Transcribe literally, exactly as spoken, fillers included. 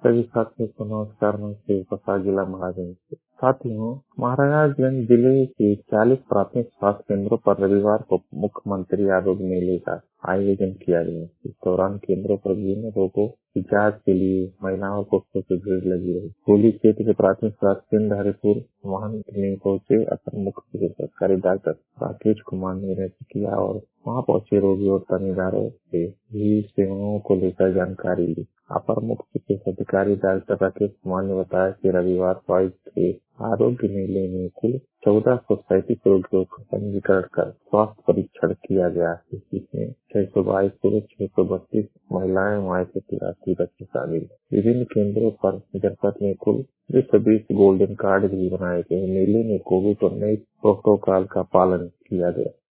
सभी साथियों को नमस्कार। मैं शिवप्रसाद, जिला महाराजगंज से। साथियों, महाराजगंज जिले के चालीस प्राथमिक स्वास्थ्य केंद्रों पर रविवार को मुख्यमंत्री आरोग्य मेले का आयोजन किया गया। इस दौरान केंद्रों पर विभिन्न रोगों की जांच के लिए महिलाओं और पुरुषों की भीड़ लगी रही। होली क्षेत्र के प्राथमिक स्वास्थ्य केंद्र हरिपुर वाहन में पहुंचे अपर मुख्य चिकित्साधिकारी डॉक्टर राकेश कुमार ने निरीक्षण किया और वहां पहुंचे रोगी और तानीदारों से भी सेवाओं को लेकर जानकारी ली। अपर मुख्य चिकित्सा अधिकारी डॉक्टर राकेश कुमार ने बताया कि रविवार को आयोजित के आरोग्य मेले में कुल चौदह सौ सैंतीस रोगियों का पंजीकरण कर स्वास्थ्य परीक्षण किया गया है। इसमें छह सौ बाईस पुरुष, छह सौ बत्तीस महिलाएं और एक सौ तिरासी बच्चे शामिल हैं। विभिन्न केंद्रों पर जनपद में कुल दो सौ बीस गोल्डन कार्ड भी बनाए गए। मेले में कोविड उन्नीस प्रोटोकॉल का पालन किया गया।